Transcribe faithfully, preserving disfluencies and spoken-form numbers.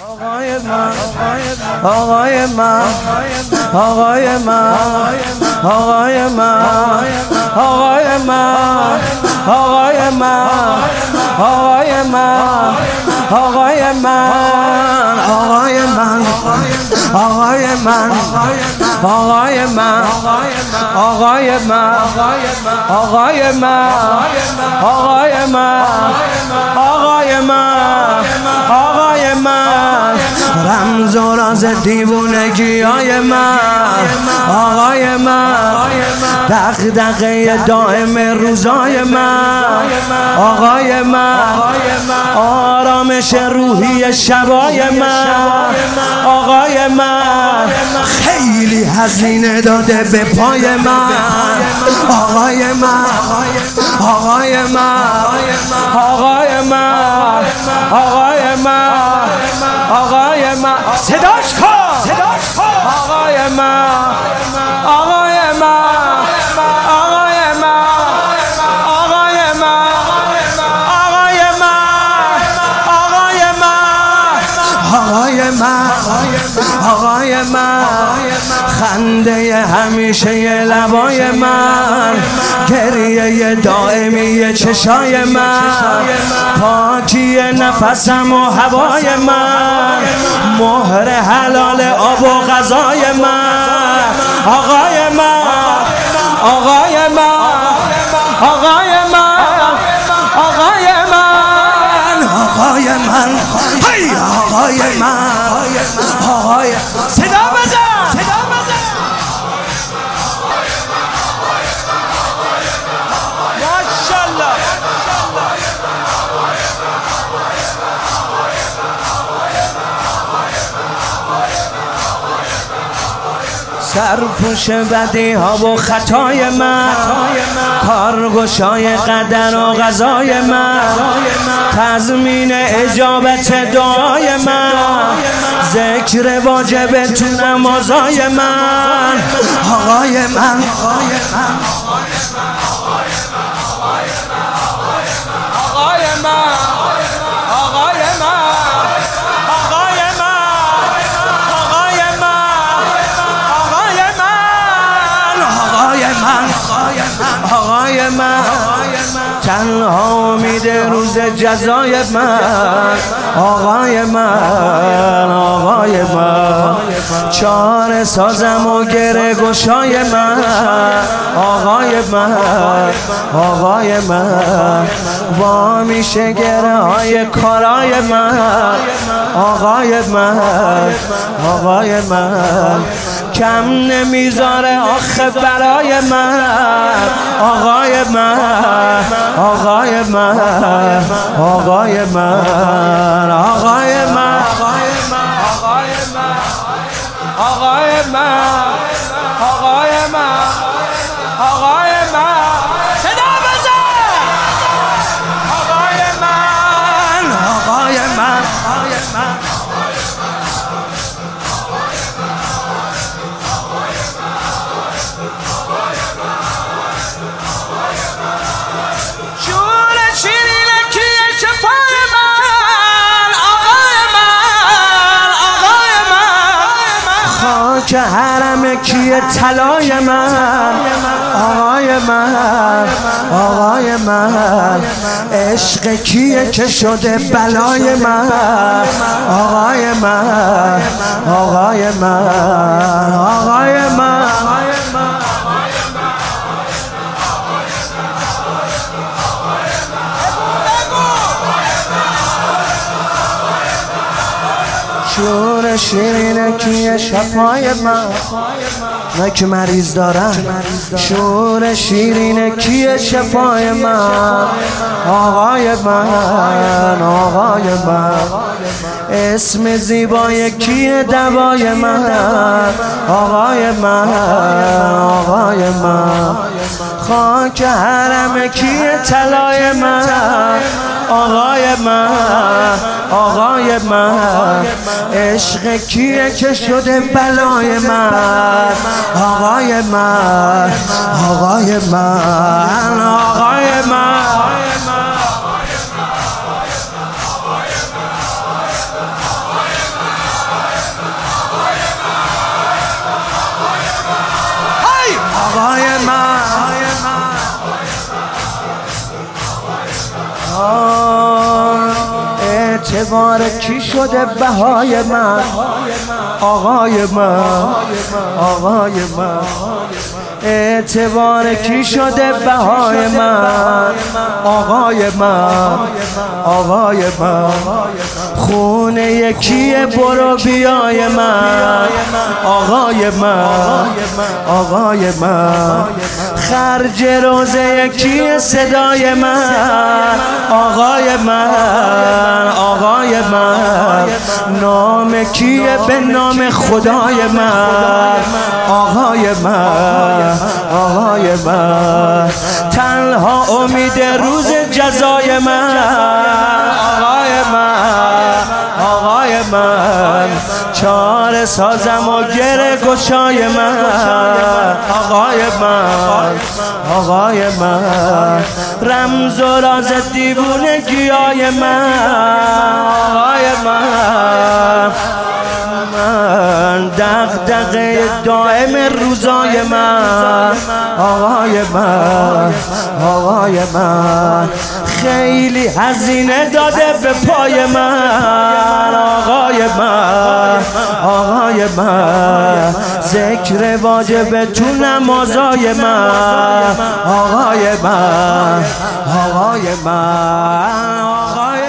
آقای من آقای من آقای من آقای من آقای من آقای من آقای من آقای من آقای من آقای من آقای من آقای من آقای من آقای من آقای من آقای من رمز و راز دیوونگی های من آقای من دغدغه دائم روزای من آقای من آرامش روحی شبای من آقای من خیلی هزینه داده به پای من آقای من آقای من آقای من آقای من آقای من صداش کن صداش کن آقای من آقای من آقای من آقای من آقای من آقای من آقای من خنده همیشه لبای من گریه دائمی چشای من پاکی نفسم و هوای من مهر حلال آب و غذای من آقای من آقای من آقای من آقای من آقای من هی آقای من آقای صدا بزن صدا بزن ماشاءالله سرپوش بدی ها و خطای من کارگشای قدر و قضای من تضمین اجابت دعای من ذکر واجب تو نمازای من آقای من آقای من آقای من آقای من آقای من آقای من تنها امید روز جزای من آقای من آقای من چاره سازم و گره گشای من آقای من آقای من وا میشه گره های کارای من آقای من آقای من کم نمیذاره آخه برای من آقای من آقای من آقای من آقای من آقای من آقای من آقای من صدا بزن آقای من آقای من آقای من که حرم کیه طلای من آقای من آقای من عشق کیه که شده بلای من آقای من آقای من آقای من شور شیرین کیه شفای من من که مریض دارم شور شیرین کیه شفای من آقای من آقای من اسم زیبای کیه دوای من آقای من آقای من خاک حرم کیه طلای من آقای من آقای من عشق کیه که شده بلای من آقای من آقای من آقای من اعتبار کی شده بهای من؟ آقای من، آقای من. اعتبار کی شده بهای من؟ آقای من، آقای من. خونه یکیه برو بیای من؟ آقای من، آقای من. خرج روزه یکیه صدای من؟ آقای من، آقای من. نام کیه به نام خدای من؟ آقای من، آقای من. تنها امید روز جزای من؟ آقای من، آقای من. چاره سازم و گره گشای من؟ آقای من، آقای من. رمز و راز دیوونگیای من؟ آقای من، من. دغدغه دائم روزای من؟ آقای من، آقای من. خیلی هزینه داده به پای من؟ آقای من، آقای من. ذکر واجب تو نمازای من؟ آقای من، آقای من، آقای